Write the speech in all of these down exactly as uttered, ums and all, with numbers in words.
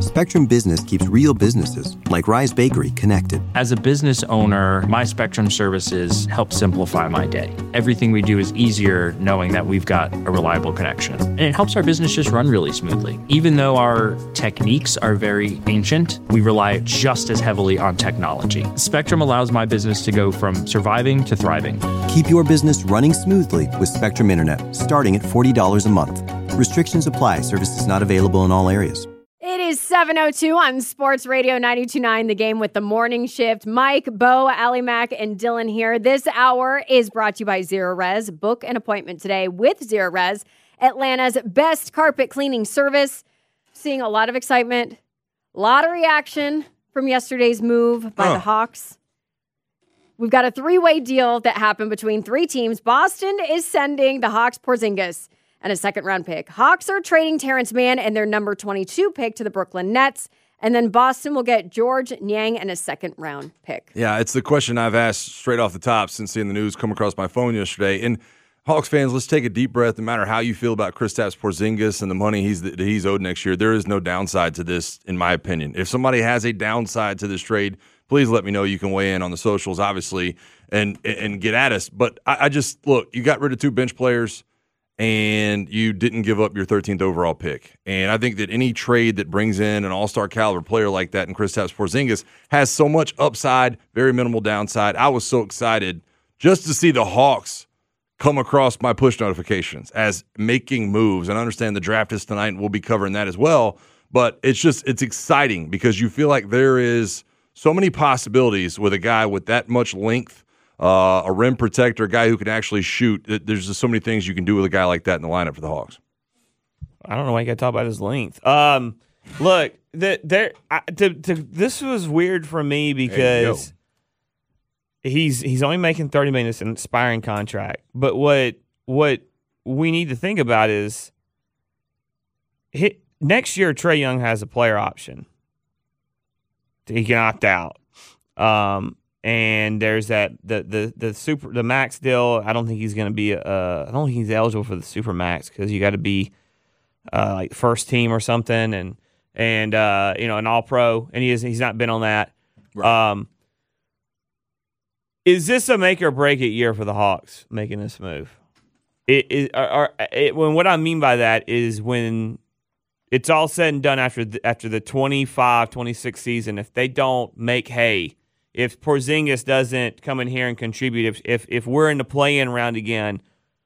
Spectrum Business keeps real businesses, like Rise Bakery, connected. As a business owner, my Spectrum services help simplify my day. Everything we do is easier knowing that we've got a reliable connection. And it helps our business just run really smoothly. Even though our techniques are very ancient, we rely just as heavily on technology. Spectrum allows my business to go from surviving to thriving. Keep your business running smoothly with Spectrum Internet, starting at forty dollars a month. Restrictions apply. Services not available in all areas. It is seven oh two on Sports Radio ninety-two point nine, The Game with the Morning Shift. Mike, Bo, Allie Mac, and Dylan here. This hour is brought to you by Zerorez. Book an appointment today with Zerorez, Atlanta's best carpet cleaning service. Seeing a lot of excitement, a lot of reaction from yesterday's move by huh. the Hawks. We've got a three-way deal that happened between three teams. Boston is sending the Hawks Porzingis and a second-round pick. Hawks are trading Terrence Mann and their number twenty-two pick to the Brooklyn Nets. And then Boston will get George Niang and a second-round pick. Yeah, it's the question I've asked straight off the top since seeing the news come across my phone yesterday. And Hawks fans, let's take a deep breath. No matter how you feel about Kristaps Porzingis and the money he's that he's owed next year, there is no downside to this, in my opinion. If somebody has a downside to this trade, please let me know. You can weigh in on the socials, obviously, and and get at us. But I, I just, look, you got rid of two bench players, and you didn't give up your thirteenth overall pick. And I think that any trade that brings in an all-star caliber player like that in Kristaps Porzingis has so much upside, very minimal downside. I was so excited just to see the Hawks come across my push notifications as making moves. And I understand the draft is tonight, and we'll be covering that as well. But it's just, it's exciting because you feel like there is so many possibilities with a guy with that much length, Uh, a rim protector, a guy who can actually shoot. There's just so many things you can do with a guy like that in the lineup for the Hawks. I don't know why you got to talk about his length. Um, look, the, there. I, to, to, this was weird for me because he's he's only making thirty million dollars. It's an expiring contract. But what what we need to think about is he, next year Trae Young has a player option. He can opt out. Um. And there's that the the the super the max deal. I don't think he's going to be. Uh, I don't think he's eligible for the super max because you got to be uh, like first team or something, and and uh, you know an all pro, and he is he's not been on that. Right. Um, is this a make or break it year for the Hawks making this move? It is. It, when what I mean by that is when it's all said and done after the, after the twenty-five twenty-six season, if they don't make hay. If Porzingis doesn't come in here and contribute, if if if we're in the play-in round again,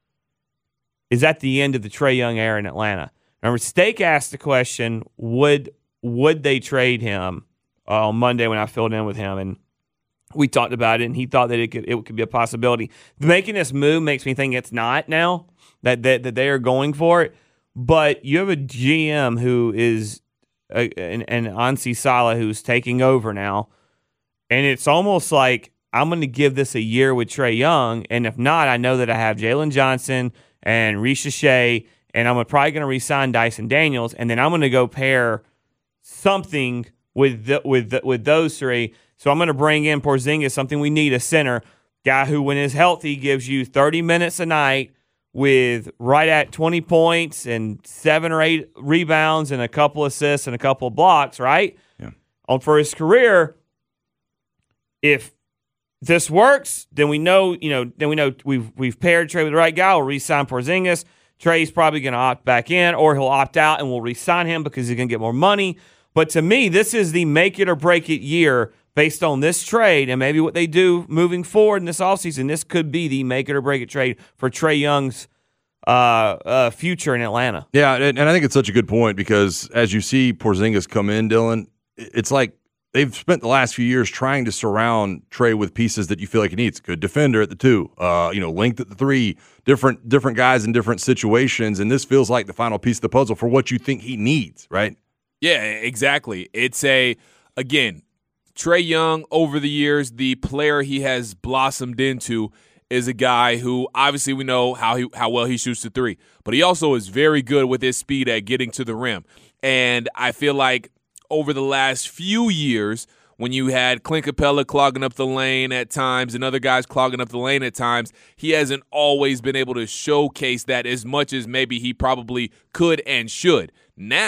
is that the end of the Trae Young era in Atlanta? Remember, Steak asked the question, would would they trade him uh, on Monday when I filled in with him, and we talked about it, and he thought that it could it could be a possibility. Making this move makes me think it's not now, that that, that they are going for it. But you have a G M who is, uh, an, an Ansi Salah who's taking over now, and it's almost like I'm going to give this a year with Trae Young, and if not, I know that I have Jalen Johnson and Risha Shea, and I'm probably going to re-sign Dyson Daniels, and then I'm going to go pair something with the, with the, with those three. So I'm going to bring in Porzingis, something we need, a center, guy who, when is healthy, gives you thirty minutes a night with right at twenty points and seven or eight rebounds and a couple assists and a couple of blocks, right? Yeah. On for his career. If this works, then we know, you know, then we know we've we've paired Trae with the right guy. We'll re-sign Porzingis. Trae's probably going to opt back in, or he'll opt out, and we'll re-sign him because he's going to get more money. But to me, this is the make it or break it year based on this trade and maybe what they do moving forward in this offseason. This could be the make it or break it trade for Trae Young's uh, uh, future in Atlanta. Yeah, and, and I think it's such a good point because as you see Porzingis come in, Dylan, it's like they've spent the last few years trying to surround Trae with pieces that you feel like he needs. Good defender at the two, uh, you know, length at the three, different different guys in different situations, and this feels like the final piece of the puzzle for what you think he needs, right? Yeah, exactly. It's a, again, Trae Young over the years, the player he has blossomed into is a guy who obviously we know how he how well he shoots the three, but he also is very good with his speed at getting to the rim. And I feel like over the last few years, when you had Clint Capella clogging up the lane at times and other guys clogging up the lane at times, he hasn't always been able to showcase that as much as maybe he probably could and should. Now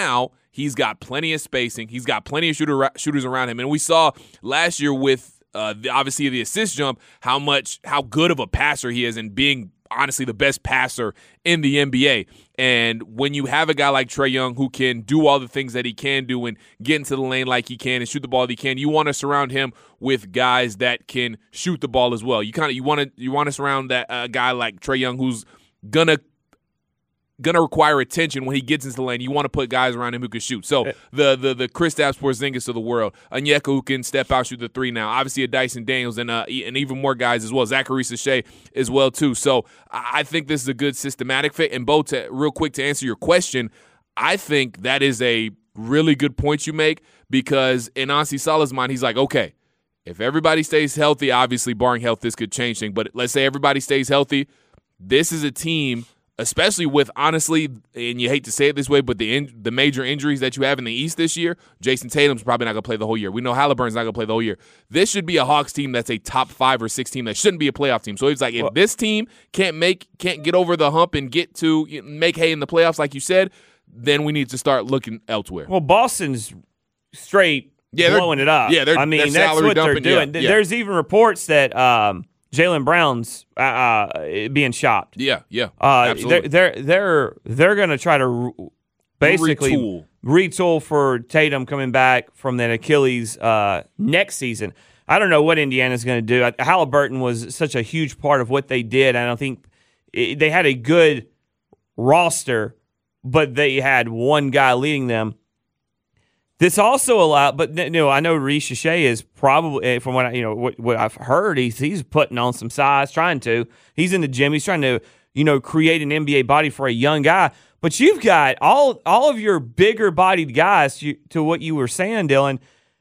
He's got plenty of spacing. He's got plenty of shooter, shooters around him. And we saw last year with uh, the, obviously the assist jump how much how good of a passer he is and being honestly the best passer in the N B A. And when you have a guy like Trae Young who can do all the things that he can do and get into the lane like he can and shoot the ball that he can, you want to surround him with guys that can shoot the ball as well. You kind of you want to you want to surround that uh, guy like Trae Young who's gonna going to require attention when he gets into the lane. You want to put guys around him who can shoot. So the the the Kristaps Porzingis of the world, Onyeka who can step out, shoot the three now. Obviously a Dyson Daniels and uh, and even more guys as well. Zachary Sachet as well too. So I think this is a good systematic fit. And Bo, to, real quick to answer your question, I think that is a really good point you make because in Ansi Salah's mind, he's like, okay, if everybody stays healthy, obviously barring health, this could change things. But let's say everybody stays healthy, this is a team – especially with, honestly, and you hate to say it this way, but the in, the major injuries that you have in the East this year, Jason Tatum's probably not going to play the whole year. We know Halliburton's not going to play the whole year. This should be a Hawks team that's a top five or six team that shouldn't be a playoff team. So it's like if well, this team can't make can't get over the hump and get to make hay in the playoffs, like you said, then we need to start looking elsewhere. Well, Boston's straight yeah, blowing it up. Yeah, they're, I mean, they're that's what dumping, they're doing. Yeah, yeah. There's even reports that um, – Jaylen Brown's uh, uh, being shopped. Yeah, yeah, uh, absolutely. They're they're they're, they're going to try to re- basically retool. retool for Tatum coming back from that Achilles uh, next season. I don't know what Indiana's going to do. I, Halliburton was such a huge part of what they did. I don't think it, they had a good roster, but they had one guy leading them. This also allowed, but you know, I know Reece Shea is probably, from what I, you know what, what I've heard, he's he's putting on some size, trying to. He's in the gym. He's trying to, you know, create an N B A body for a young guy. But you've got all all of your bigger bodied guys. You, to what you were saying, Dylan,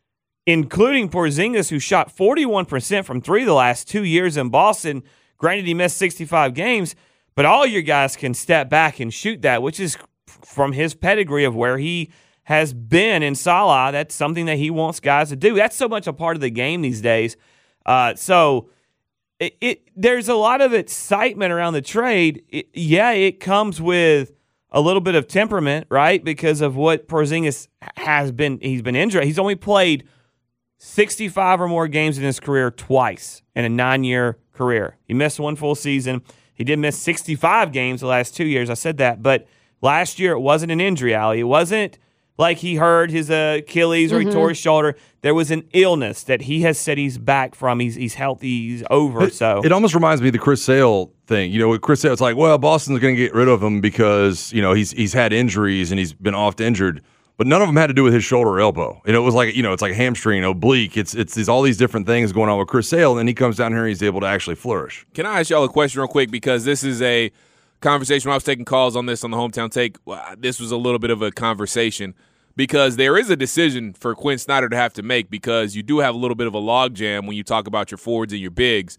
including Porzingis, who shot forty-one percent from three the last two years in Boston. Granted, he missed sixty-five games, but all your guys can step back and shoot that, which is from his pedigree of where he has been in Salah. That's something that he wants guys to do. That's so much a part of the game these days. Uh, so it, it there's a lot of excitement around the trade. It, yeah, it comes with a little bit of temperament, right? Because of what Porzingis has been. He's been injured. He's only played sixty-five or more games in his career twice in a nine-year career. He missed one full season. He did miss sixty-five games the last two years. I said that. But last year it wasn't an injury, Allie. It wasn't like he hurt his uh, Achilles or mm-hmm. he tore his shoulder. There was an illness that he has said he's back from. He's he's healthy. He's over. It, so it almost reminds me of the Chris Sale thing. You know, with Chris Sale, it's like, well, Boston's going to get rid of him because, you know, he's he's had injuries and he's been oft injured. But none of them had to do with his shoulder or elbow. You know, it was like, you know, it's like hamstring, oblique. It's it's these, all these different things going on with Chris Sale, and then he comes down here and he's able to actually flourish. Can I ask y'all a question real quick? Because this is a conversation. When I was taking calls on this on the Hometown Take, this was a little bit of a conversation. Because there is a decision for Quinn Snyder to have to make because you do have a little bit of a logjam when you talk about your forwards and your bigs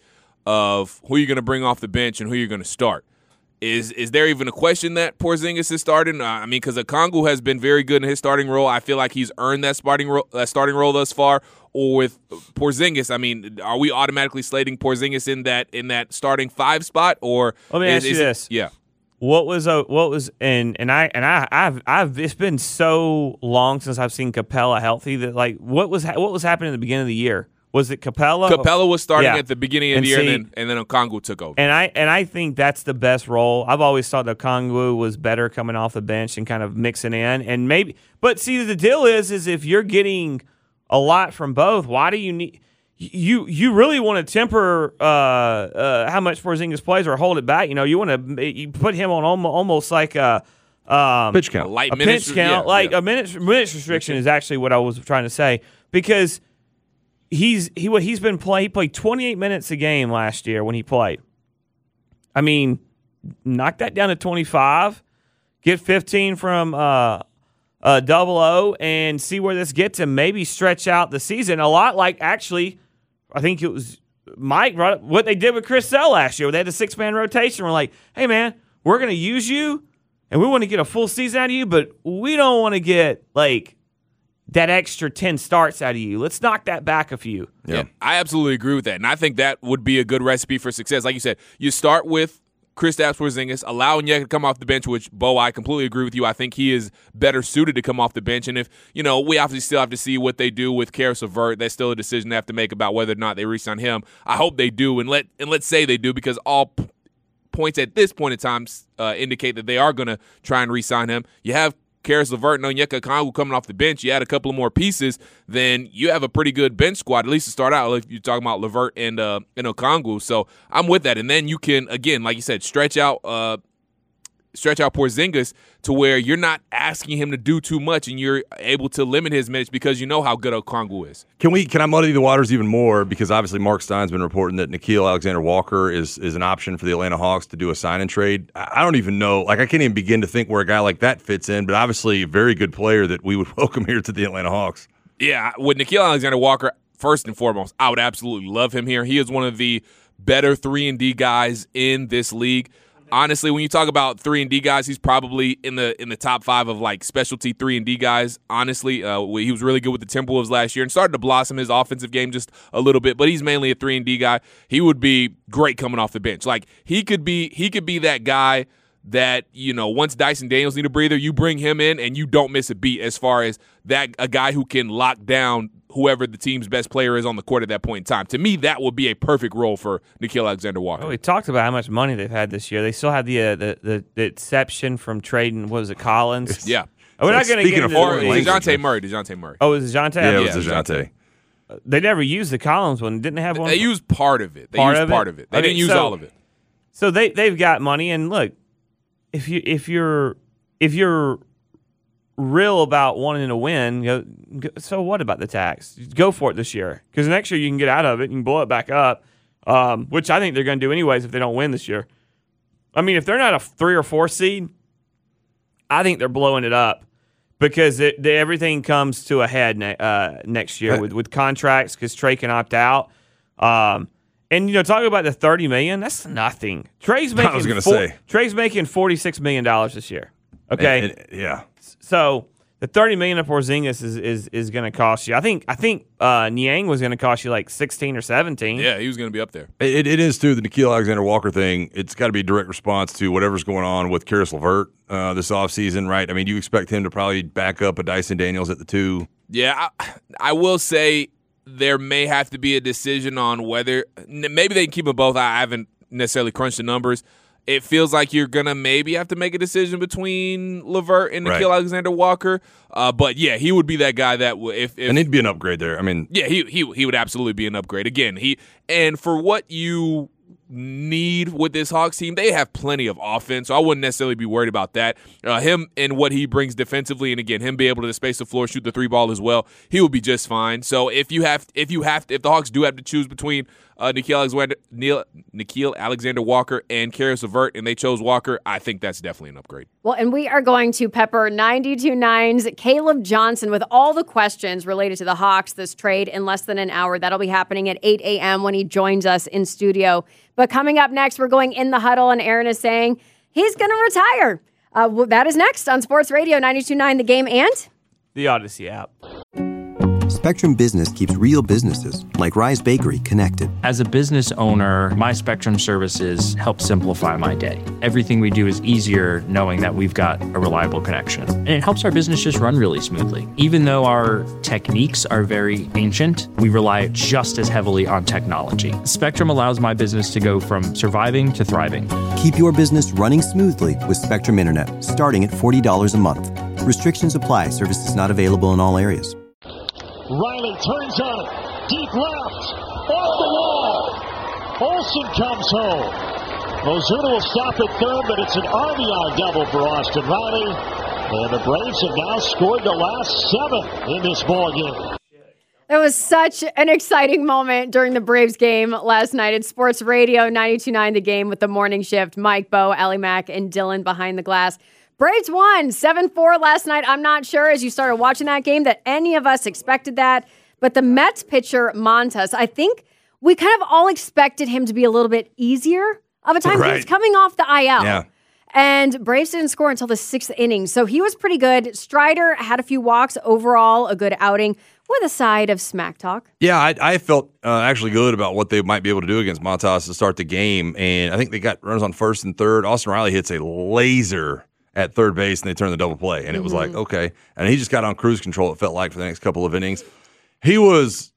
of who you're going to bring off the bench and who you're going to start. Is is there even a question that Porzingis is starting? Uh, I mean, because Okongwu has been very good in his starting role. I feel like he's earned that starting role, that starting role thus far. Or with Porzingis, I mean, are we automatically slating Porzingis in that in that starting five spot? Or let me is, ask you is this: it, yeah. What was a what was and and I and I I've I've it's been so long since I've seen Capella healthy that like what was what was happening at the beginning of the year? Was it Capella? Capella was starting yeah. at the beginning of and the year, see, and then and then Okongwu took over. And I and I think that's the best role. I've always thought that Okongwu was better coming off the bench and kind of mixing in and maybe. But see, the deal is is if you're getting a lot from both, why do you need? You you really want to temper uh, uh, how much Porzingis plays or hold it back. You know, you want to you put him on almost, almost like a um, pitch count, a light a minutes, pitch count, yeah, like yeah. a minutes minutes restriction is actually what I was trying to say because he's he what he's been playing. He played twenty-eight minutes a game last year when he played. I mean, knock that down to twenty-five, get fifteen from. Uh, Uh, double O and see where this gets him. Maybe stretch out the season a lot like actually, I think it was Mike, right, what they did with Chris Sale last year. They had a six-man rotation. We're like, hey, man, we're going to use you and we want to get a full season out of you, but we don't want to get like that extra ten starts out of you. Let's knock that back a few. Yeah. yeah, I absolutely agree with that. And I think that would be a good recipe for success. Like you said, you start with Kristaps Porzingis, allow Onyeka to come off the bench, which, Bo, I completely agree with you. I think he is better suited to come off the bench. And if, you know, we obviously still have to see what they do with Karis LeVert. That's still a decision they have to make about whether or not they re-sign him. I hope they do, and let and let's say they do, because all p- points at this point in time uh, indicate that they are going to try and re-sign him. You have Karis LeVert and Onyeka Okongwu coming off the bench. You add a couple of more pieces, then you have a pretty good bench squad, at least to start out, if you're talking about LeVert and, uh, and Okongwu. So I'm with that. And then you can, again, like you said, stretch out uh, stretch out Porzingis to where you're not asking him to do too much, and you're able to limit his minutes because you know how good Okongwu is. Can we? Can I muddy the waters even more? Because obviously Mark Stein's been reporting that Nickeil Alexander-Walker is is an option for the Atlanta Hawks to do a sign and trade. I don't even know. Like, I can't even begin to think where a guy like that fits in, but obviously a very good player that we would welcome here to the Atlanta Hawks. Yeah, with Nickeil Alexander-Walker, first and foremost, I would absolutely love him here. He is one of the better three and D guys in this league. Honestly, when you talk about three and D guys, he's probably in the in the top five of like specialty three and D guys. Honestly, uh, he was really good with the Timberwolves last year and started to blossom his offensive game just a little bit. But he's mainly a three and D guy. He would be great coming off the bench. Like he could be he could be that guy that, you know, once Dyson Daniels need a breather, you bring him in and you don't miss a beat. As far as that, a guy who can lock down whoever the team's best player is on the court at that point in time. To me, that would be a perfect role for Nickeil Alexander-Walker. Well, we talked about how much money they've had this year. They still have the uh, the, the the exception from trading, what was it, Collins? Yeah. Oh, we're like, not going to speaking get of into Or foreign the, DeJounte Murray. DeJounte Murray. Oh, it was DeJounte? Yeah, it Yeah, was DeJounte. They never used the Collins one. Didn't they have one? They used part of it. They Part used of it? part of it. They Okay, didn't use so- all of it. So they they've got money, and look, if you if you're if you're real about wanting to win, go, go, so what about the tax? Go for it this year, because next year you can get out of it, you can blow it back up, um, which I think they're going to do anyways if they don't win this year. I mean, if they're not a three or four seed, I think they're blowing it up because it, the, everything comes to a head ne- uh, next year with, with contracts, because Trey can opt out. Um, And, you know, talking about the thirty million dollars, that's nothing. Trey's making I was gonna four, say. Trey's making forty-six million dollars this year. Okay? And- and- yeah. So the thirty million dollars of Porzingis is is, is going to cost you. I think I think uh, Niang was going to cost you like sixteen or seventeen. Yeah, he was going to be up there. It, it is, too, the Nickeil Alexander-Walker thing. It's got to be a direct response to whatever's going on with Karis LeVert uh, this offseason, right? I mean, you expect him to probably back up a Dyson Daniels at the two. Yeah, I, I will say there may have to be a decision on whether maybe they can keep them both. I haven't necessarily crunched the numbers. It feels like you're going to maybe have to make a decision between LeVert and Nickeil Right. Alexander-Walker. Uh, but, yeah, he would be that guy that w- if, if And it'd be an upgrade there. I mean, yeah, he he he would absolutely be an upgrade. Again, he and for what you need with this Hawks team, they have plenty of offense, so I wouldn't necessarily be worried about that. Uh, him and what he brings defensively, and again, him be able to space the floor, shoot the three ball as well, he will be just fine. So if you have, if you have, to, if the Hawks do have to choose between uh, Nickeil Alexander, Neil, Nickeil Alexander-Walker and Karis LeVert, and they chose Walker, I think that's definitely an upgrade. Well, and we are going to pepper ninety-two point nine's Caleb Johnson with all the questions related to the Hawks, this trade, in less than an hour. That'll be happening at eight a.m. when he joins us in studio. But coming up next, we're going in the huddle, and Aaron is saying he's going to retire. Uh, well, that is next on Sports Radio ninety-two point nine The Game and The Odyssey app. Spectrum Business keeps real businesses, like Rise Bakery, connected. As a business owner, my Spectrum services help simplify my day. Everything we do is easier knowing that we've got a reliable connection. And it helps our business just run really smoothly. Even though our techniques are very ancient, we rely just as heavily on technology. Spectrum allows my business to go from surviving to thriving. Keep your business running smoothly with Spectrum Internet, starting at forty dollars a month. Restrictions apply. Services not available in all areas. Riley turns on it. Deep left. Off the wall. Olsen comes home. Ozuna will stop at third, but it's an R B I double for Austin Riley. And the Braves have now scored the last seven in this ball game. it was such an exciting moment during the Braves game last night at Sports Radio ninety-two point nine The Game with the morning shift. Mike, Bo, Allie Mack, and Dylan behind the glass. Braves won seven four last night. I'm not sure as you started watching that game that any of us expected that. But the Mets pitcher, Montas, I think we kind of all expected him to be a little bit easier of a time. Right. He's coming off the I L. Yeah. And Braves didn't score until the sixth inning, so he was pretty good. Strider had a few walks. Overall, a good outing with a side of smack talk. Yeah, I, I felt uh, actually good about what they might be able to do against Montas to start the game, and I think they got runners on first and third. Austin Riley hits a laser at third base, and they turn the double play, and it mm-hmm. was like, okay. And he just got on cruise control, it felt like, for the next couple of innings. He was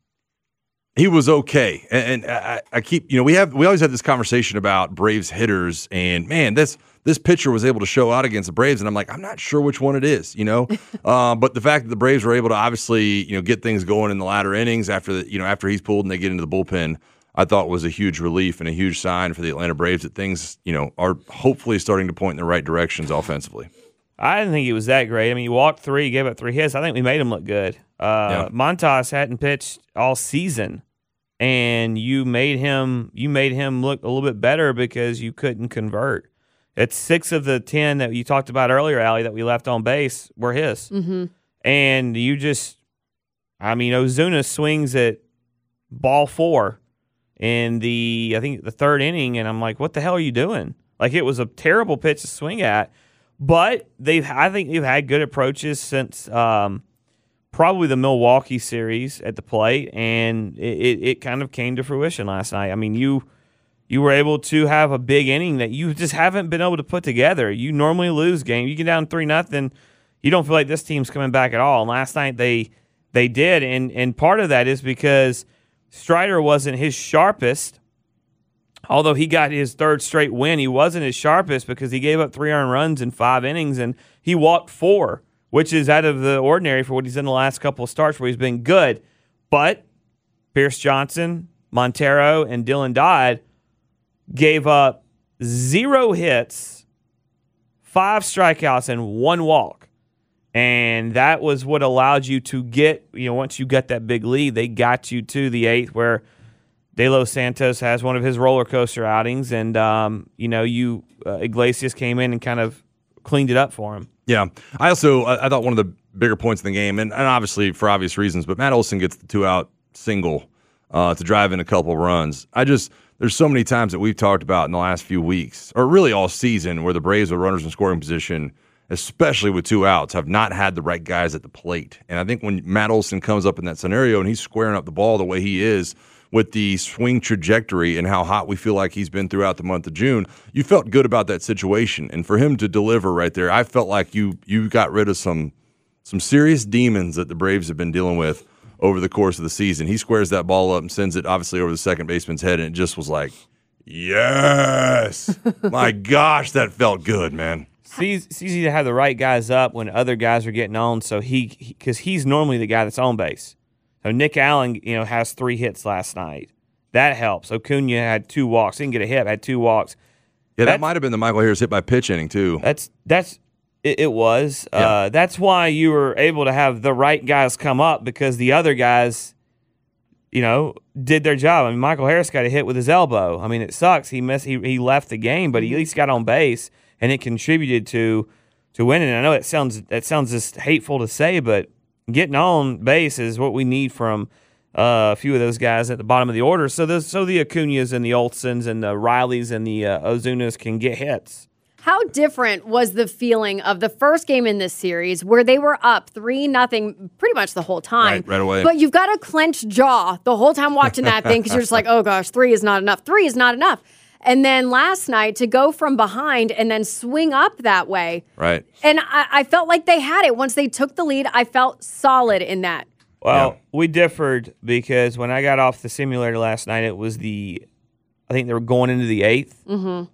he was okay. And, and I, I keep, you know, we have we always have this conversation about Braves hitters, and, man, this – this pitcher was able to show out against the Braves, and I'm like, I'm not sure which one it is, you know. uh, but the fact that the Braves were able to obviously, you know, get things going in the latter innings after the, you know, after he's pulled and they get into the bullpen, I thought was a huge relief and a huge sign for the Atlanta Braves that things, you know, are hopefully starting to point in the right directions offensively. I didn't think he was that great. I mean, you walked three, gave up three hits. I think we made him look good. Uh, yeah. Montas hadn't pitched all season, and you made him you made him look a little bit better because you couldn't convert. It's six of the ten that you talked about earlier, Allie, that we left on base were his. Mm-hmm. And you just, I mean, Ozuna swings at ball four in the, I think, the third inning, and I'm like, what the hell are you doing? Like, it was a terrible pitch to swing at, but they've, I think they've had good approaches since um, probably the Milwaukee series at the plate, and it, it, it kind of came to fruition last night. I mean, you... You were able to have a big inning that you just haven't been able to put together. You normally lose game. You get down three nothing. You don't feel like this team's coming back at all. And last night they they did, and and part of that is because Strider wasn't his sharpest. Although he got his third straight win, he wasn't his sharpest because he gave up three earned runs in five innings, and he walked four, which is out of the ordinary for what he's done the last couple of starts where he's been good. But Pierce Johnson, Montero, and Dylan Dodd gave up zero hits, five strikeouts, and one walk. And that was what allowed you to get, you know, once you got that big lead, they got you to the eighth where De Los Santos has one of his roller coaster outings. And, um, you know, you uh, Iglesias came in and kind of cleaned it up for him. Yeah. I also, I, I thought one of the bigger points in the game, and, and obviously for obvious reasons, but Matt Olson gets the two-out single uh, to drive in a couple runs. I just... There's so many times that we've talked about in the last few weeks, or really all season, where the Braves with runners in scoring position, especially with two outs, have not had the right guys at the plate. And I think when Matt Olson comes up in that scenario and he's squaring up the ball the way he is with the swing trajectory and how hot we feel like he's been throughout the month of June, you felt good about that situation. And for him to deliver right there, I felt like you you got rid of some some serious demons that the Braves have been dealing with over the course of the season. He squares that ball up and sends it obviously over the second baseman's head, and it just was like, yes. My gosh, that felt good, man. It's easy to have the right guys up when other guys are getting on, so he because he, he's normally the guy that's on base. So Nick Allen, you know, has three hits last night. That helps. Acuna had two walks. He didn't get a hit, had two walks. Yeah, that, that might have been the Michael Harris hit by pitch inning too. That's that's It, it was. Yeah. Uh, that's why you were able to have the right guys come up because the other guys, you know, did their job. I mean, Michael Harris got a hit with his elbow. I mean, it sucks. He missed. He, he left the game, but he at least got on base, and it contributed to to winning. And I know it sounds that sounds just hateful to say, but getting on base is what we need from uh, a few of those guys at the bottom of the order. So those, so the Acuñas and the Olsons and the Rileys and the uh, Ozunas can get hits. How different was the feeling of the first game in this series where they were up three nothing pretty much the whole time? Right, right away. But you've got a clenched jaw the whole time watching that thing because you're just like, oh gosh, three is not enough. Three is not enough. And then last night to go from behind and then swing up that way. Right. And I, I felt like they had it. Once they took the lead, I felt solid in that. Well, yeah. we differed because when I got off the simulator last night, it was the, I think they were going into the eighth. Mm-hmm.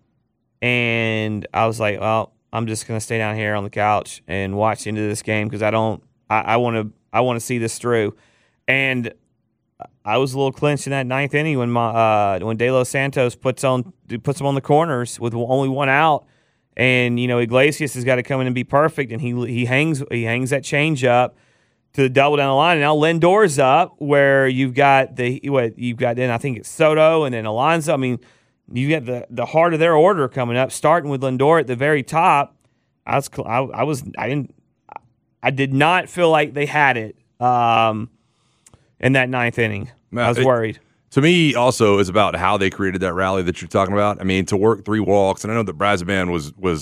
And I was like, well, I'm just going to stay down here on the couch and watch into this game because I don't, I want to, I want to see this through. And I was a little clinched in that ninth inning when my, uh, when De Los Santos puts on, puts them on the corners with only one out, and you know Iglesias has got to come in and be perfect, and he he hangs he hangs that change up to the double down the line. And now Lindor's up where you've got the what you've got then I think it's Soto and then Alonso. I mean. You got the, the heart of their order coming up, starting with Lindor at the very top. I was I, I was I didn't I did not feel like they had it um, in that ninth inning. I was it, worried. To me, also, is about how they created that rally that you're talking about. I mean, to work three walks, and I know that Braziban was was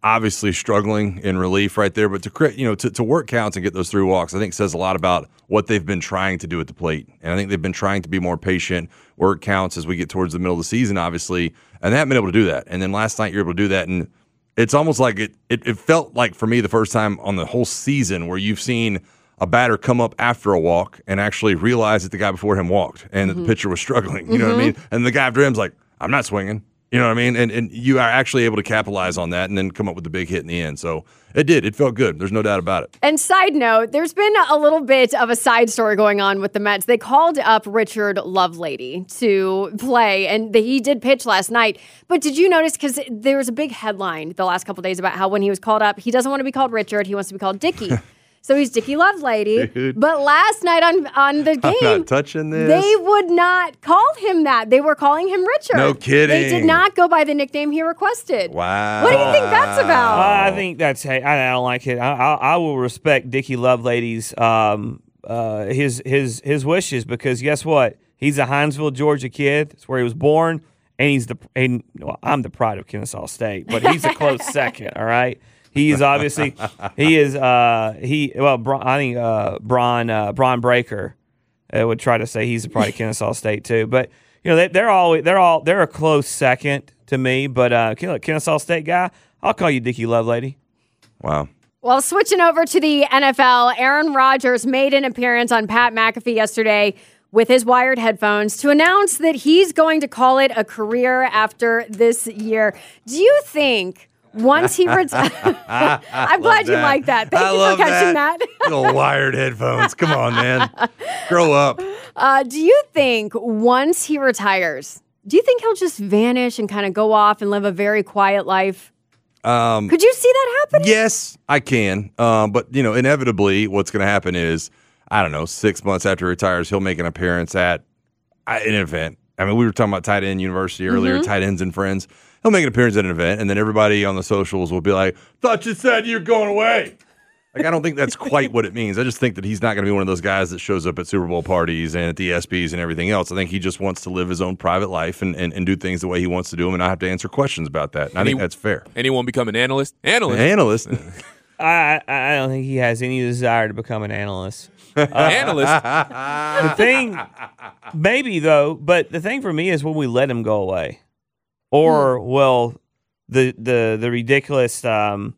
obviously struggling in relief right there, but to cre- you know to, to work counts and get those three walks, I think says a lot about what they've been trying to do at the plate. And I think they've been trying to be more patient, work counts as we get towards the middle of the season, obviously, and they haven't been able to do that. And then last night you're able to do that, and it's almost like it, it, it felt like for me the first time on the whole season where you've seen a batter come up after a walk and actually realize that the guy before him walked and mm-hmm. that the pitcher was struggling. You mm-hmm. know what I mean? And the guy after him's like, I'm not swinging. You know what I mean? And and you are actually able to capitalize on that and then come up with the big hit in the end. So it did. It felt good. There's no doubt about it. And side note, there's been a little bit of a side story going on with the Mets. They called up Richard Lovelady to play, and he did pitch last night. But did you notice, because there was a big headline the last couple of days about how when he was called up, he doesn't want to be called Richard. He wants to be called Dickie. So he's Dickie Lovelady. Dude. But last night on, on the game, I'm not touching this. They would not call him that. They were calling him Richard. No kidding. They did not go by the nickname he requested. Wow. What do you think that's about? Uh, I think that's, hey, I don't like it. I, I, I will respect Dickie Lovelady's um, uh, his his his wishes, because guess what? He's a Hinesville, Georgia kid. That's where he was born, and he's the and, well, I'm the pride of Kennesaw State, but he's a close second. All right. He is obviously he is uh, he well Bron, I think uh, Bron uh, Bron Breaker uh, would try to say he's a part of Kennesaw State too, but you know they, they're all they're all they're a close second to me. But uh, Kennesaw State guy, I'll call you Dickie Lovelady. Wow. Well, switching over to the N F L, Aaron Rodgers made an appearance on Pat McAfee yesterday with his wired headphones to announce that he's going to call it a career after this year. Do you think? Once he retires, I'm glad you like that. Thank I you love for catching that. that. Little wired headphones. Come on, man. Grow up. Uh, do you think once he retires, do you think he'll just vanish and kind of go off and live a very quiet life? Um, Could you see that happening? Yes, I can. Um, but, you know, inevitably what's going to happen is, I don't know, six months after he retires, he'll make an appearance at an event. I mean, we were talking about Tight End University earlier, mm-hmm. Tight Ends and Friends. He'll make an appearance at an event, and then everybody on the socials will be like, thought you said you're going away. Like, I don't think that's quite what it means. I just think that he's not going to be one of those guys that shows up at Super Bowl parties and at the S Bs and everything else. I think he just wants to live his own private life and, and, and do things the way he wants to do them and not have to answer questions about that. And I think that's fair. Anyone become an analyst? Analyst. An analyst. I, I don't think he has any desire to become an analyst. Uh, analyst. The thing, maybe, though, but the thing for me is when we let him go away. Or, well, the the the ridiculous um,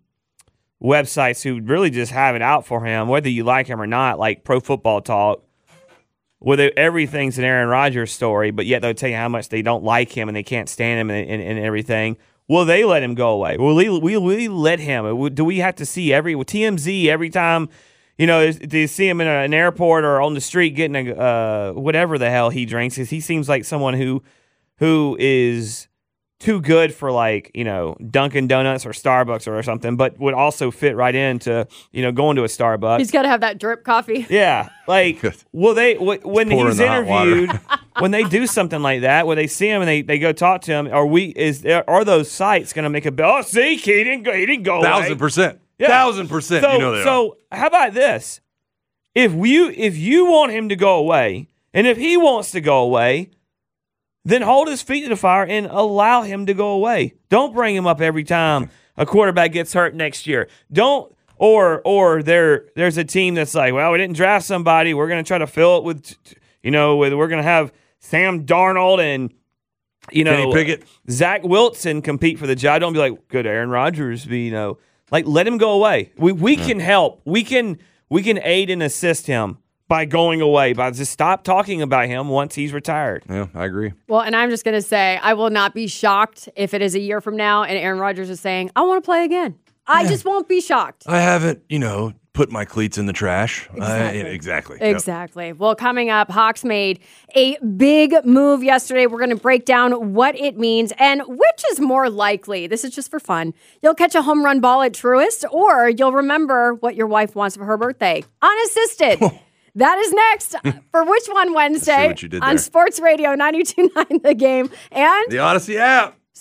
websites who really just have it out for him, whether you like him or not, like Pro Football Talk, where they, everything's an Aaron Rodgers story, but yet they'll tell you how much they don't like him and they can't stand him and, and, and everything. Will they let him go away? Will we, we, we let him? Do we have to see every well, T M Z every time, you know, do you see him in an airport or on the street getting a uh, whatever the hell he drinks? He seems like someone who who is too good for, like, you know, Dunkin' Donuts or Starbucks or something, but would also fit right into, you know, going to a Starbucks. He's got to have that drip coffee. Yeah. Like, will they, when he's interviewed, when they do something like that, when they see him and they, they go talk to him, are we, is there, are those sites going to make a bill? Oh, see, he didn't go, he didn't go Thousand away. percent. Yeah. Thousand percent. So, you know they so are. How about this? If you, if you want him to go away, and if he wants to go away, then hold his feet to the fire and allow him to go away. Don't bring him up every time a quarterback gets hurt next year. Don't or or there there's a team that's like, well, we didn't draft somebody. We're going to try to fill it with, you know, with, we're going to have Sam Darnold and, you know, Kenny Pickett, Zach Wilson compete for the job. Don't be like, could Aaron Rodgers be, you know, like, let him go away. We we yeah. can help. We can we can aid and assist him by going away, by just stop talking about him once he's retired. Yeah, I agree. Well, and I'm just going to say, I will not be shocked if it is a year from now and Aaron Rodgers is saying, I want to play again. I yeah. just won't be shocked. I haven't, you know, put my cleats in the trash. Exactly. Uh, exactly. Exactly. Yep. Well, coming up, Hawks made a big move yesterday. We're going to break down what it means and which is more likely. This is just for fun. You'll catch a home run ball at Truist, or you'll remember what your wife wants for her birthday. Unassisted. That is next for Which One Wednesday on Sports Radio ninety-two point nine The Game and the Odyssey app.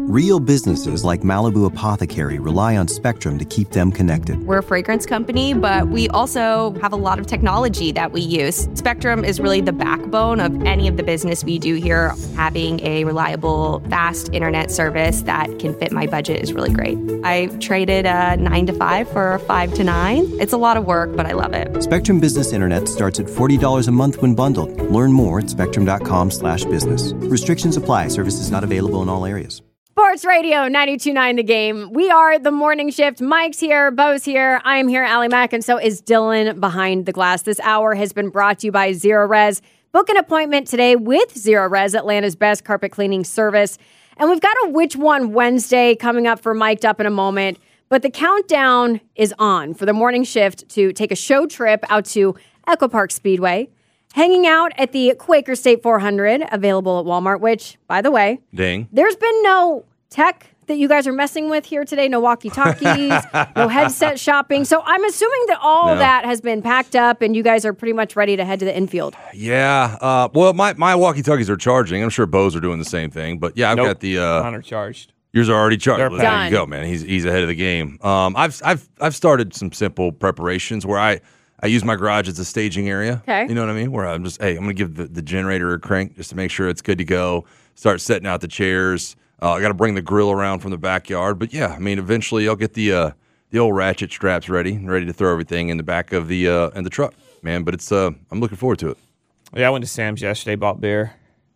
Real businesses like Malibu Apothecary rely on Spectrum to keep them connected. We're a fragrance company, but we also have a lot of technology that we use. Spectrum is really the backbone of any of the business we do here. Having a reliable, fast internet service that can fit my budget is really great. I traded a nine to five for a five to nine. It's a lot of work, but I love it. Spectrum Business Internet starts at forty dollars a month when bundled. Learn more at spectrum.com slash business. Restrictions apply. Services not available in all areas. Sports Radio ninety-two point nine The Game. We are the morning shift. Mike's here. Bo's here. I am here, Allie Mack, and so is Dylan behind the glass. This hour has been brought to you by Zero Res. Book an appointment today with Zero Res, Atlanta's best carpet cleaning service. And we've got a Which One Wednesday coming up for Mic'd Up in a moment. But the countdown is on for the morning shift to take a show trip out to Echo Park Speedway, hanging out at the Quaker State four hundred, available at Walmart, which, by the way, Dang. there's been no tech that you guys are messing with here today. No walkie-talkies, no headset shopping. So I'm assuming that all No. that has been packed up and you guys are pretty much ready to head to the infield. Yeah. Uh, well, my, my walkie-talkies are charging. I'm sure Bo's are doing the same thing. But yeah, I've Nope. got the uh, Mine are charged. yours are already charged. They're Well, there done. you go, man. He's he's ahead of the game. Um, I've I've I've started some simple preparations where I. I use my garage as a staging area. Okay. You know what I mean? Where I'm just, hey, I'm going to give the, the generator a crank just to make sure it's good to go. Start setting out the chairs. Uh, I got to bring the grill around from the backyard. But yeah, I mean, eventually I'll get the uh, the old ratchet straps ready, ready to throw everything in the back of the uh, in the truck, man. But it's uh, I'm looking forward to it. Yeah, I went to Sam's yesterday, bought beer,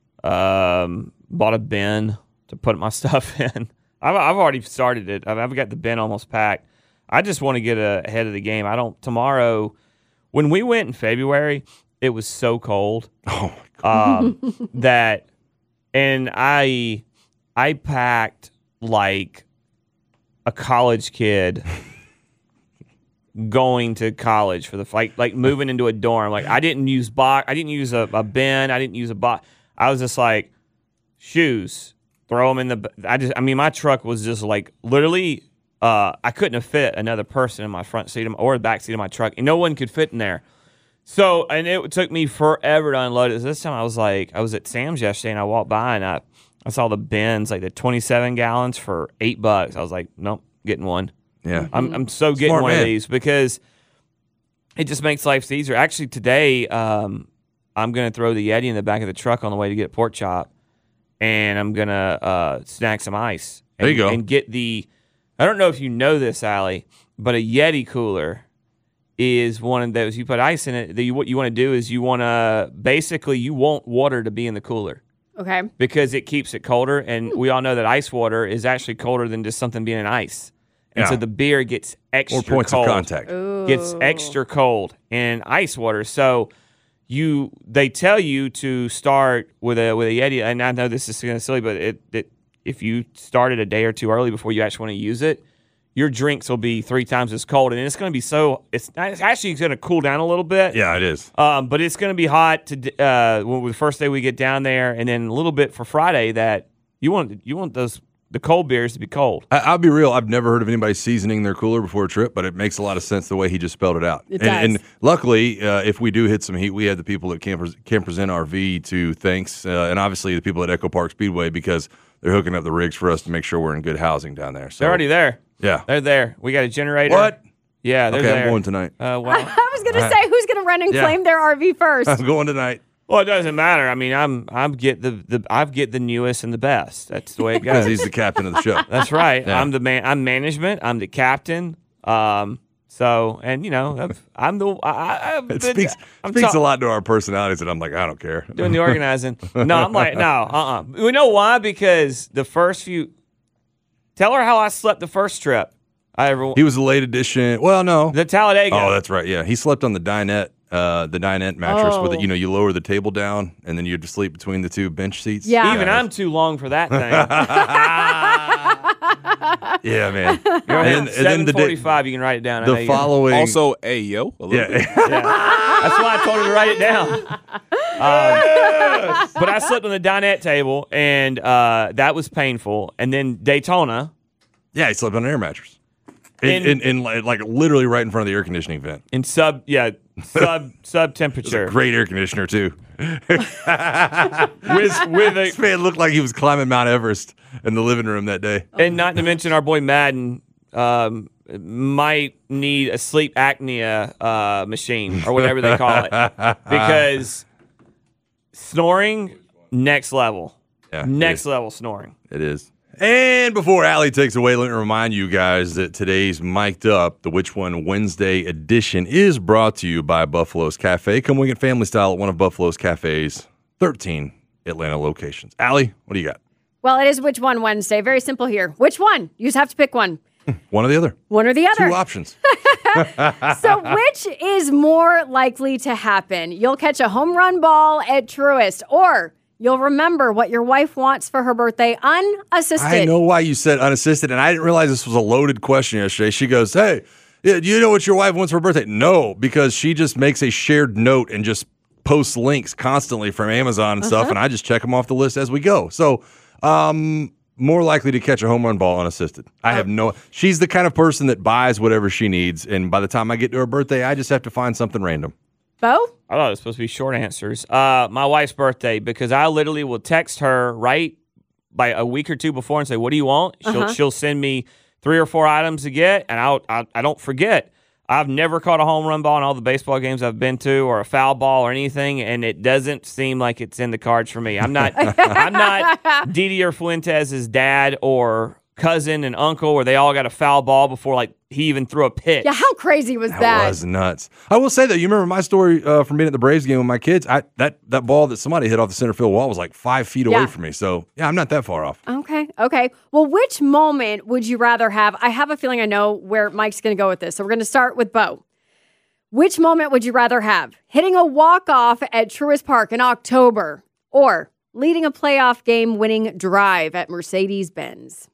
um, bought a bin to put my stuff in. I've, I've already started it. I've, I've got the bin almost packed. I just want to get a, ahead of the game. I don't, tomorrow, when we went in February, it was so cold Oh my God. um, that, and I, I packed like a college kid going to college for the like like moving into a dorm. Like I didn't use box, I didn't use a, a bin, I didn't use a box. I was just like shoes, throw them in the. I just, I mean, my truck was just like literally. Uh, I couldn't have fit another person in my front seat of my, or the back seat of my truck, and no one could fit in there. So, and it took me forever to unload it. This time I was like, I was at Sam's yesterday, and I walked by, and I, I saw the bins, like the twenty-seven gallons for eight bucks. I was like, nope, getting one. Yeah. I'm, I'm so getting Smart one man. of these because it just makes life easier. Actually, today, um, I'm going to throw the Yeti in the back of the truck on the way to get pork chop, and I'm going to uh, snack some ice. And, There you go. And get the, I don't know if you know this, Allie, but a Yeti cooler is one of those, you put ice in it, that you, what you want to do is you want to, basically, you want water to be in the cooler Okay. because it keeps it colder, and we all know that ice water is actually colder than just something being in ice. And Yeah. so the beer gets extra More points cold. of contact. Gets extra cold in ice water. So you they tell you to start with a with a Yeti, and I know this is kind of silly, but it, it if you start it a day or two early before you actually want to use it, your drinks will be three times as cold, and it's going to be so it's, it's actually going to cool down a little bit. Yeah, it is. Um, but it's going to be hot to uh, when the first day we get down there, and then a little bit for Friday. That you want you want those the cold beers to be cold. I, I'll be real. I've never heard of anybody seasoning their cooler before a trip, but it makes a lot of sense the way he just spelled it out. It and, does. and luckily, uh, if we do hit some heat, we have the people at Campers, Campers Inn R V to thanks, uh, and obviously the people at Echo Park Speedway because they're hooking up the rigs for us to make sure we're in good housing down there. So They're already there. yeah. They're there. We got a generator. What? Yeah, they're Okay, there. I'm going tonight. Uh, well, I was going to say, who's going to run and Yeah. claim their R V first? I'm going tonight. well, it doesn't matter. I mean, I'm I'm get the, the I've get the newest and the best. That's the way it Because goes. he's the captain of the show. That's right. Yeah. I'm the man. I'm management. I'm the captain. Um. So, and you know, I've, I'm the. I, I- I've It been, speaks I'm speaks ta- a lot to our personalities, and I'm like, I don't care. doing the organizing. No, I'm like, no, uh, uh You know why? Because the first few. Tell her how I slept the first trip I ever. He was a late edition. Well, no. the Talladega. Oh, that's right. Yeah, he slept on the dinette, uh, the dinette mattress with Oh. it. You know, you lower the table down, and then you have to sleep between the two bench seats. Yeah. Even I'm too long for that thing. Yeah, man. Go ahead. and, and then the day, seven forty-five, you can write it down. I know the you can. following. Also, hey, yo. A little yeah, bit. Yeah. That's why I told her to write it down. Um, but I slept on the dinette table, and uh, that was painful. And then Daytona yeah, he slept on an air mattress. In, In- in, in, like literally right in front of the air conditioning vent. in sub, yeah, sub sub temperature. Great air conditioner too. with with a, This man looked like he was climbing Mount Everest in the living room that day. and not to mention our boy Madden um, might need a sleep apnea uh, machine or whatever they call it because snoring next level, Yeah, next it level snoring. It is. And before Allie takes away, let me remind you guys that today's Mic'd Up, the Which One Wednesday edition, is brought to you by Buffalo's Cafe. Come wing it family style at one of Buffalo's Cafe's thirteen Atlanta locations. Allie, what do you got? Well, it is Which One Wednesday. Very simple here. Which one? You just have to pick one. One or the other. One or the other. Two options. So which is more likely to happen? You'll catch a home run ball at Truist, or you'll remember what your wife wants for her birthday unassisted. I know why you said unassisted, and I didn't realize this was a loaded question yesterday. She goes, hey, yeah, do you know what your wife wants for her birthday? No, because she just makes a shared note and just posts links constantly from Amazon and stuff, Uh-huh. and I just check them off the list as we go. So, um, more likely to catch a home run ball unassisted. I have no. She's the kind of person that buys whatever she needs, and by the time I get to her birthday, I just have to find something random. Bo? I thought it was supposed to be short answers. Uh, my wife's birthday, because I literally will text her right by a week or two before and say, "What do you want?" She'll Uh-huh. she'll send me three or four items to get, and I'll, I I don't forget. I've never caught a home run ball in all the baseball games I've been to, or a foul ball or anything, and it doesn't seem like it's in the cards for me. I'm not I'm not Didier Fuentes' dad or cousin and uncle, where they all got a foul ball before like he even threw a pitch. Yeah, how crazy was that? That was nuts. I will say that you remember my story uh, from being at the Braves game with my kids. I that that ball that somebody hit off the center field wall was like five feet away Yeah. from me. So yeah, I'm not that far off. Okay, okay. Well, which moment would you rather have? I have a feeling I know where Mike's going to go with this. So we're going to start with Bo. Which moment would you rather have? Hitting a walk-off at Truist Park in October, or leading a playoff game-winning drive at Mercedes-Benz?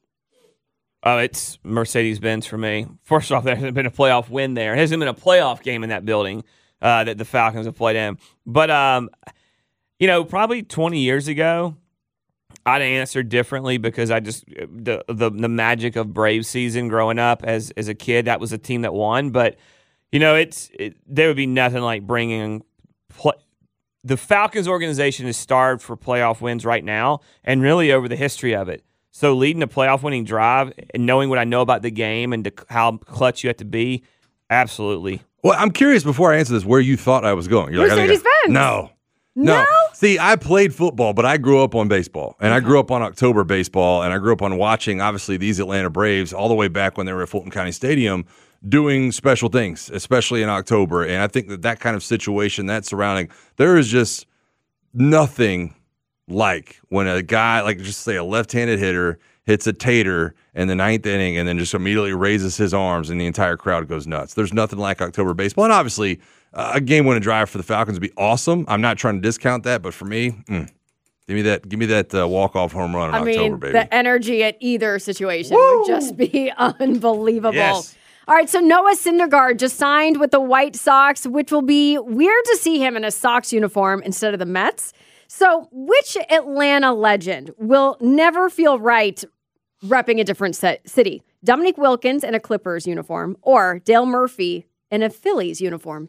Oh, it's Mercedes-Benz for me. First off, there hasn't been a playoff win there. There hasn't been a playoff game in that building uh, that the Falcons have played in. But, um, you know, probably twenty years ago, I'd answer differently because I just the, the the magic of Braves season growing up as as a kid, that was a team that won. But, you know, it's it, there would be nothing like bringing play, the Falcons organization is starved for playoff wins right now and really over the history of it. So leading a playoff winning drive and knowing what I know about the game and the, how clutch you have to be, absolutely. Well, I'm curious before I answer this where you thought I was going. You're like, I think I- Mercedes-Benz. No. No? See, I played football, but I grew up on baseball, and I grew up on October baseball, and I grew up on watching, obviously, these Atlanta Braves all the way back when they were at Fulton County Stadium doing special things, especially in October. And I think that that kind of situation, that surrounding, there is just nothing like when a guy, like just say a left-handed hitter, hits a tater in the ninth inning and then just immediately raises his arms and the entire crowd goes nuts. There's nothing like October baseball. And obviously, uh, a game-winning drive for the Falcons would be awesome. I'm not trying to discount that, but for me, mm, give me that give me that uh, walk-off home run in I October, mean, baby. the energy at either situation would just be unbelievable. Yes. All right, so Noah Syndergaard just signed with the White Sox, which will be weird to see him in a Sox uniform instead of the Mets. So which Atlanta legend will never feel right repping a different set, city? Dominique Wilkins in a Clippers uniform or Dale Murphy in a Phillies uniform?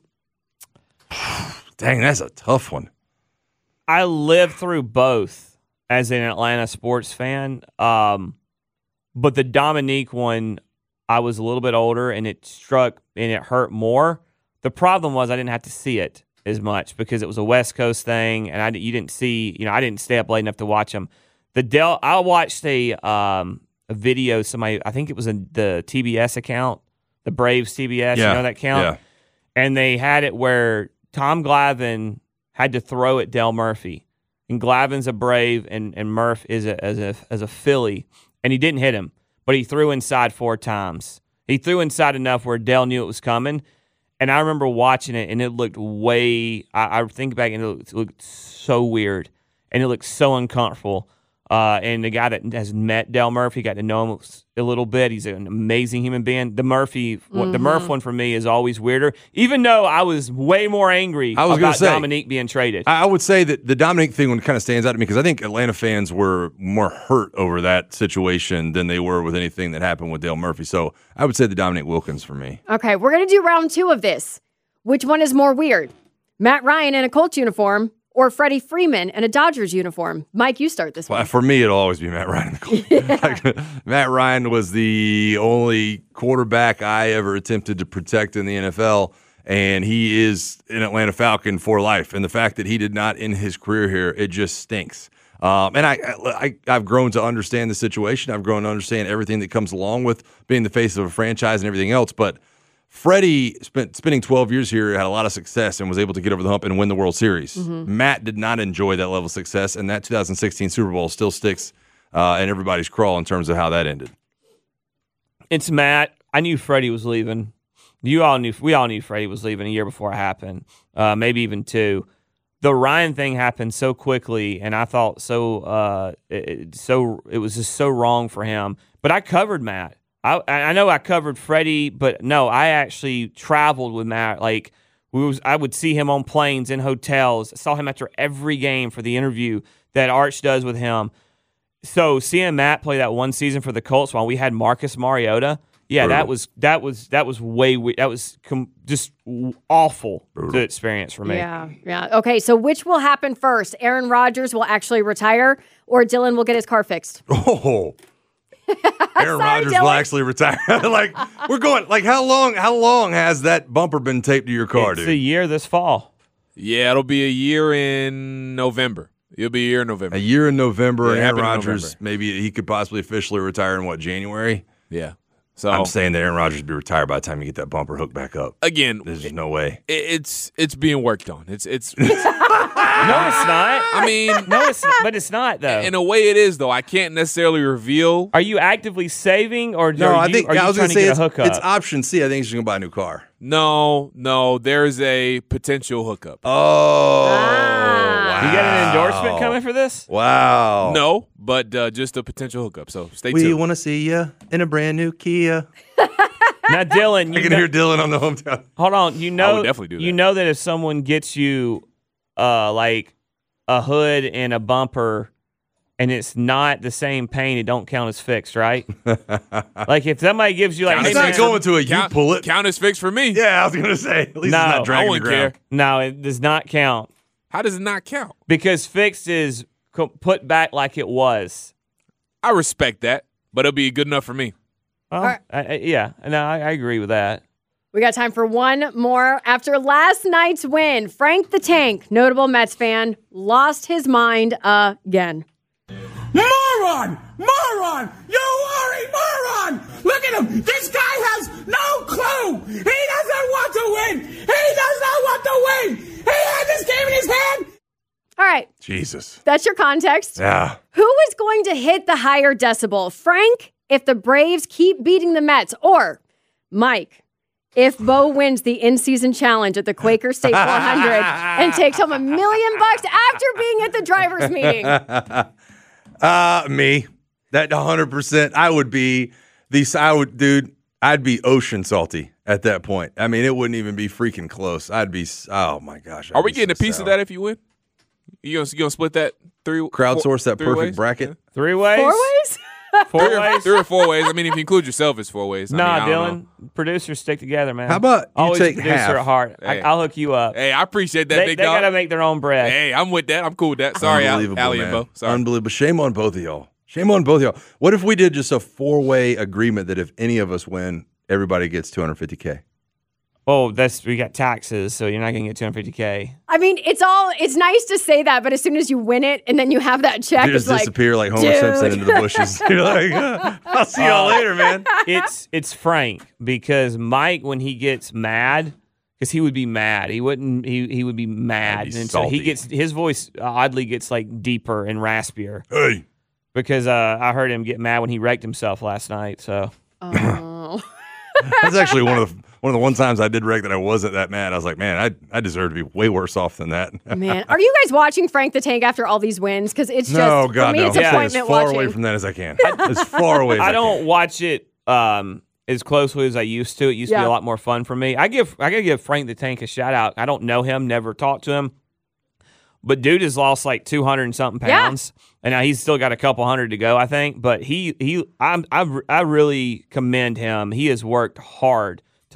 Dang, that's a tough one. I lived through both as an Atlanta sports fan, um, but the Dominique one, I was a little bit older and it struck and it hurt more. The problem was I didn't have to see it as much because it was a West Coast thing, and I you didn't see, you know, I didn't stay up late enough to watch them. The Del, I watched a um, a video. Somebody, I think it was in the T B S account, the Braves T B S. Yeah, You know that count, yeah. and they had it where Tom Glavine had to throw at Dale Murphy, and Glavine's a Brave, and and Murph is a as a as a Philly, and he didn't hit him, but he threw inside four times. He threw inside enough where Dale knew it was coming. And I remember watching it, and it looked way – I think back, and it looked, it looked so weird, and it looked so uncomfortable. Uh, and the guy that has met Dale Murphy, got to know him a little bit. He's an amazing human being. The Murphy, mm-hmm. the Murph one for me is always weirder, even though I was way more angry I was about say, Dominique being traded. I would say that the Dominique thing one kind of stands out to me because I think Atlanta fans were more hurt over that situation than they were with anything that happened with Dale Murphy. So I would say the Dominique Wilkins for me. Okay, we're going to do round two of this. Which one is more weird? Matt Ryan in a Colts uniform or Freddie Freeman in a Dodgers uniform? Mike, you start this well, one. For me, it'll always be Matt Ryan. Yeah. Like, Matt Ryan was the only quarterback I ever attempted to protect in the N F L, and he is an Atlanta Falcon for life. And the fact that he did not end his career here, it just stinks. Um, and I, I, I've grown to understand the situation. I've grown to understand everything that comes along with being the face of a franchise and everything else. But Freddie spent spending twelve years here, had a lot of success, and was able to get over the hump and win the World Series. Mm-hmm. Matt did not enjoy that level of success, and that two thousand sixteen Super Bowl still sticks uh, in everybody's crawl in terms of how that ended. It's Matt. I knew Freddie was leaving. You all knew. We all knew Freddie was leaving a year before it happened, uh, maybe even two. The Ryan thing happened so quickly, and I thought so. Uh, it, so it was just so wrong for him. But I covered Matt. I, I know I covered Freddie, but no, I actually traveled with Matt. Like we was, I would see him on planes, in hotels. I saw him after every game for the interview that Arch does with him. So seeing Matt play that one season for the Colts while we had Marcus Mariota, yeah, Brutal. that was that was that was way that was com- just awful Brutal. to experience for me. Yeah, yeah. Okay, so which will happen first? Aaron Rodgers will actually retire, or Dylan will get his car fixed? Oh. Aaron Sorry, Rodgers Dylan. will actually retire. Like we're going. Like how long? How long has that bumper been taped to your car, it's dude? It's a year this fall. Yeah, it'll be a year in November. It'll be a year in November. A year in November, Yeah, and Aaron in Rodgers November. maybe he could possibly officially retire in what, January? Yeah. So I'm saying that Aaron Rodgers would be retired by the time you get that bumper hooked back up. Again, there's just no way. It, it's it's being worked on. It's it's. it's no, it's not. I mean, no, it's not, but it's not though. In a way, it is though. I can't necessarily reveal. Are you actively saving, or No, are I you, think are you I was trying going to to say get it's, a hookup? it's option C. I think he's going to buy a new car. No, no, there's a potential hookup. Oh, Ah. wow. You got an endorsement coming for this? Wow. No, but uh, just a potential hookup. So stay We tuned. want to see you in a brand new Kia. Now, Dylan, you I can know, hear Dylan on the hometown. hold on. You I know, would definitely do you that. know that if someone gets you, uh, like a hood and a bumper, and it's not the same paint, it don't count as fixed, right? Like if somebody gives you like, Count It's hey, as not man, fixed. going to a you Count, pull it. count as fixed for me. Yeah, I was going to say. At least No, it's I not dragging the wouldn't ground. care. no, it does not count How does it not count? because fixed is co- put back like it was. I respect that, but it'll be good enough for me. Well, right. I, I, yeah, no, I, I agree with that. We got time for one more. After last night's win, Frank the Tank, notable Mets fan, lost his mind again. Moron! Moron! You are a moron! Look at him! This guy has no clue! He doesn't want to win! He does not want to win! He had this game in his hand! All right, Jesus. that's your context. Yeah. Who is going to hit the higher decibel? Frank, if the Braves keep beating the Mets, or Mike, if Bo wins the in-season challenge at the Quaker State four hundred and takes home a million bucks after being at the driver's meeting? Uh, me. That one hundred percent. I would be the, I would, dude, I'd be ocean salty at that point. I mean, it wouldn't even be freaking close. I'd be, oh my gosh. I'd Are we be getting so a piece sour. of that if you win? You gonna, you gonna split that three? Crowdsource that three perfect ways? bracket? Three ways? Four ways? Four Three or, ways? three or four ways. I mean, if you include yourself, it's four ways. I Nah, mean, I don't Dylan. know. Producers stick together, man. How about you Always take a producer half? at heart. Hey. I, I'll hook you up. Hey, I appreciate that, they big they dog. got to make their own bread. Hey, I'm with that. I'm cool with that. Sorry, Al- Unbelievable, Allie and man. Bo. Sorry. Unbelievable. Shame on both of y'all. Shame on both of y'all. What if we did just a four-way agreement that if any of us win, everybody gets two hundred fifty K? Oh, that's we got taxes, so you're not gonna get two hundred fifty K. I mean, it's all, it's nice to say that, but as soon as you win it and then you have that check, You it's just like, disappear like Homer dude. Simpson into the bushes. You're like, uh, I'll see y'all later, man. It's it's Frank because Mike when he gets mad, because he would be mad. He wouldn't. He he would be mad, I'd be and so he salty. gets his voice oddly gets like deeper and raspier Hey. because uh, I heard him get mad when he wrecked himself last night. So Oh. That's actually one of the one of the one times I did wreck that I wasn't that mad. I was like, man, I I deserve to be way worse off than that. Man, are you guys watching Frank the Tank after all these wins? Because it's just, No, for God, me, no. it's I'm staying as appointment far watching. away from that as I can. As far away as I, I don't can. watch it um, as closely as I used to. It used to be Yeah. a lot more fun for me. I give I gotta give Frank the Tank a shout out. I don't know him, never talked to him, but dude has lost like two hundred and something Yeah. pounds, and now he's still got a couple hundred to go, I think. But he he I'm I I really commend him. He has worked hard to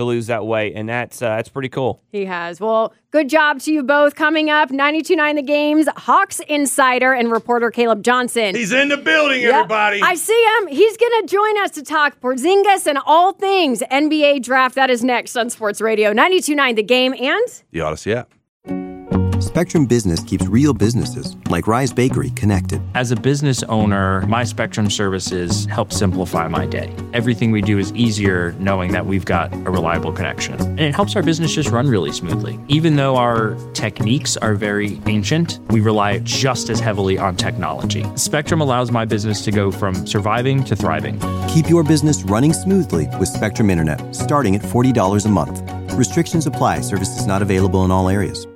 to lose that weight, and that's uh, that's pretty cool. He has. Well, good job to you both. Coming up, ninety-two point nine The Game's Hawks insider and reporter Caleb Johnson. He's in the building, Yep. everybody. I see him. He's going to join us to talk Porzingis and all things N B A draft. That is next on Sports Radio ninety-two point nine The Game and The Odyssey app. Spectrum Business keeps real businesses, like Rise Bakery, connected. As a business owner, my Spectrum services help simplify my day. Everything we do is easier knowing that we've got a reliable connection. And it helps our business just run really smoothly. Even though our techniques are very ancient, we rely just as heavily on technology. Spectrum allows my business to go from surviving to thriving. Keep your business running smoothly with Spectrum Internet, starting at forty dollars a month. Restrictions apply. Services not available in all areas.